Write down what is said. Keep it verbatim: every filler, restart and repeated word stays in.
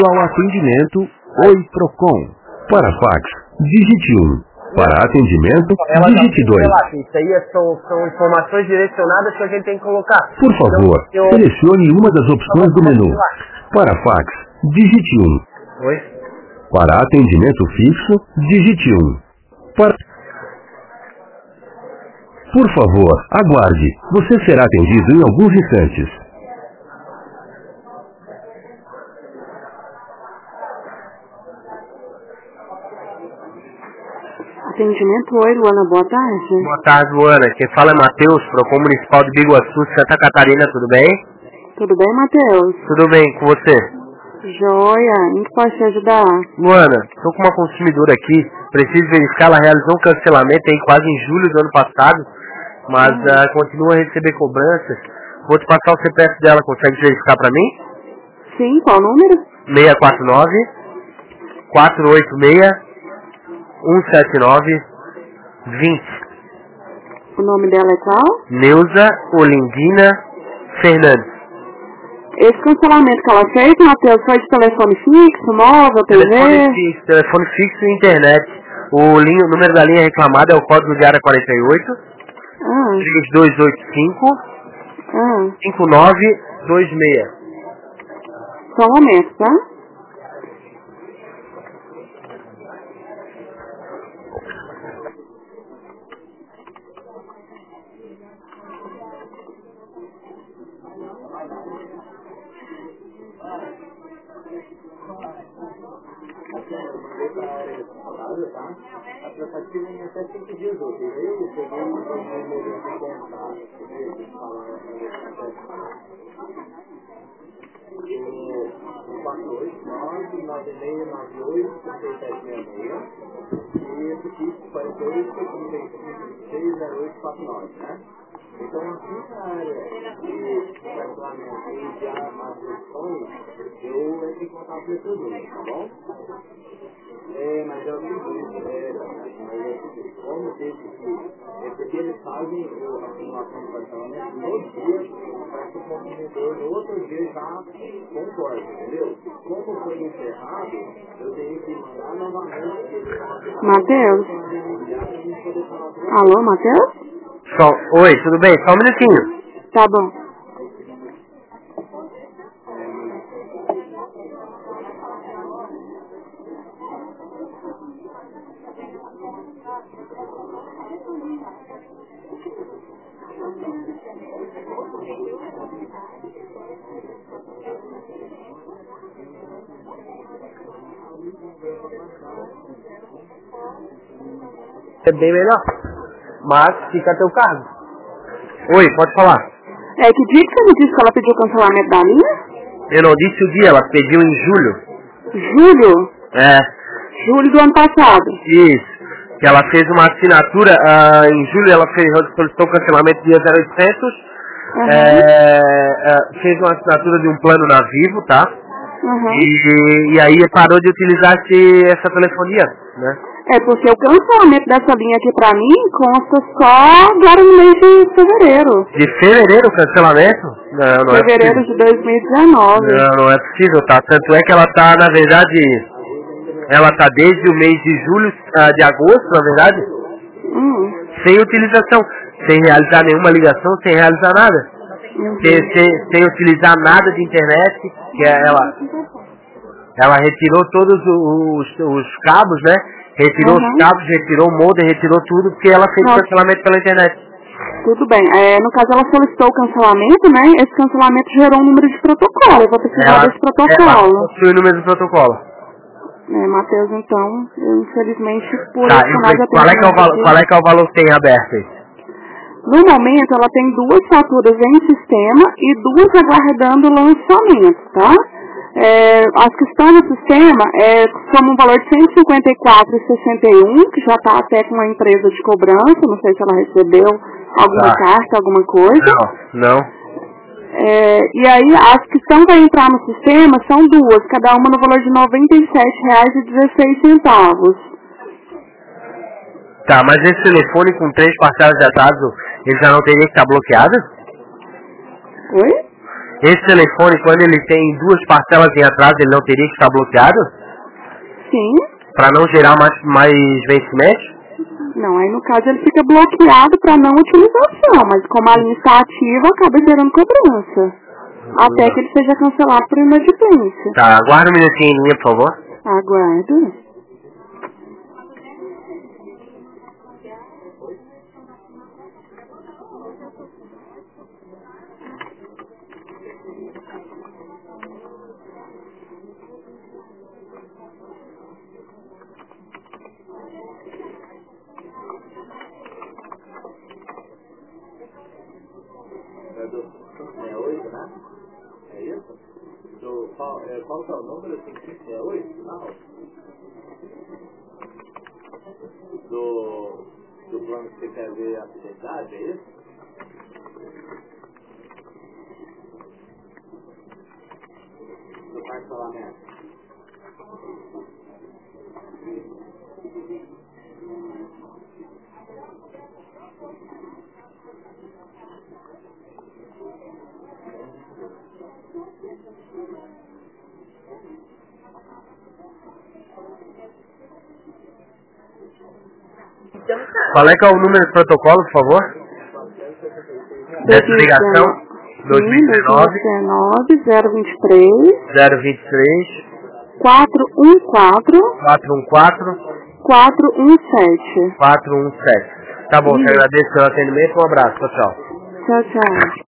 Bem-vindo ao atendimento Oi Procon. Para fax, digite um. Para atendimento, ela digite dois. Isso aí são, são informações direcionadas que a gente tem que colocar. Por favor, então, eu... selecione uma das opções do menu. Para fax, digite um. Oi? Para atendimento fixo, digite um. Para... Por favor, aguarde. Você será atendido em alguns instantes. Atendimento, oi, Luana, boa tarde. Boa tarde, Luana. Quem fala é Matheus, Procon Municipal de Biguaçu, Santa Catarina, tudo bem? Tudo bem, Matheus? Tudo bem, com você? Joia, em que posso te ajudar? Luana, estou com uma consumidora aqui, preciso verificar, ela realizou um cancelamento aí quase em julho do ano passado, mas uhum. uh, continua a receber cobranças. Vou te passar o C P F dela, consegue verificar para mim? Sim, qual o número? seis quatro nove, quatro oito seis, um sete nove, vinte. O nome dela é qual? Neuza Olindina Fernandes. Esse cancelamento que ela fez, Matheus, foi de telefone fixo, móvel, T V? Telefone fixo, telefone fixo e internet. O, linha, o número da linha reclamada é o código de área quarenta e oito, ah. três dois oito cinco, ah. cinco nove dois seis. Só um momento, tá? quatro oito nove, nove seis nove oito, seis sete seis seis e esse tipo quarenta e oito, trinta e cinco, seis zero oito quatro nove, né? Então, aqui na área de cancelamento e de avaliações, eu entro em contato com esses dois, tá bom? É, mas é o seguinte, é, mas é o seguinte, como teve que, é porque eles fazem a simulação do cancelamento no dia, para que o consumidor no outro dia já concorde, entendeu? Como foi encerrado, eu tenho que mandar novamente. Matheus? Alô, Matheus? Só, oi, tudo bem? Só um minutinho. Tá bom. É bem melhor, mas fica a teu cargo. Oi, pode falar. É, que dia que você me disse que ela pediu cancelamento da linha? Eu não disse o dia, ela pediu em julho. Julho? É. Julho do ano passado. Isso. Que ela fez uma assinatura, uh, em julho ela fez, solicitou o cancelamento dia zero oitocentos, uhum. é, é, fez uma assinatura de um plano na Vivo, tá? Uhum. E, e aí parou de utilizar esse, essa telefonia, né? É, porque o cancelamento dessa linha aqui pra mim consta só agora no mês de fevereiro. De fevereiro o cancelamento? Não, não fevereiro é de dois mil e dezenove. Não, não é possível, tá? Tanto é que ela tá, na verdade, ela tá desde o mês de julho, uh, de agosto, na verdade, hum. sem utilização, sem realizar nenhuma ligação, sem realizar nada. Uhum. Sem, sem, sem utilizar nada de internet, que ela, ela retirou todos os, os cabos, né? Retirou uhum. os cabos, retirou o modem, retirou tudo, porque ela fez o cancelamento pela internet. Tudo bem. É, no caso, ela solicitou o cancelamento, né? Esse cancelamento gerou um número de protocolo. Eu vou precisar ela, desse protocolo. Ela possui o número do protocolo. É, Matheus, então, eu, infelizmente, por tá, esse canal de qual é, que é o valor, qual é que é o valor que tem aberto aí? No momento, ela tem duas faturas em sistema e duas aguardando lançamento, tá? É, as que estão no sistema é, somam um valor de cento e cinquenta e quatro reais e sessenta e um centavos, que já está até com uma empresa de cobrança, não sei se ela recebeu alguma tá. carta, alguma coisa. Não, não. É, e aí, as que estão para entrar no sistema são duas, cada uma no valor de noventa e sete reais e dezesseis centavos. Tá, mas esse telefone com três parcelas de atraso, ele já não teria que estar bloqueado? Oi? Esse telefone, quando ele tem duas parcelas em atraso, ele não teria que estar bloqueado? Sim. Para não gerar mais, mais vencimento? Não, aí no caso ele fica bloqueado para não utilização, mas como a linha está ativa, acaba gerando cobrança. Uhum. Até que ele seja cancelado por inadimplência. Tá, aguarda um minutinho em linha, por favor. Aguardo. É do cinco seis oito, né? É isso? Do, qual, é, qual que é o número? cinco cinco seis oito? Não. Do, do plano que você quer ver a fidelidade, é isso? Do parcelamento. Qual é que é o número do protocolo, por favor? Dessa ligação? dois mil e dezenove, zero vinte e três, zero vinte e três, quatro um quatro, quatro um quatro, quatro um sete. quatro um sete. Tá bom, te agradeço pelo atendimento. Um abraço, tchau, tchau. Tchau, tchau.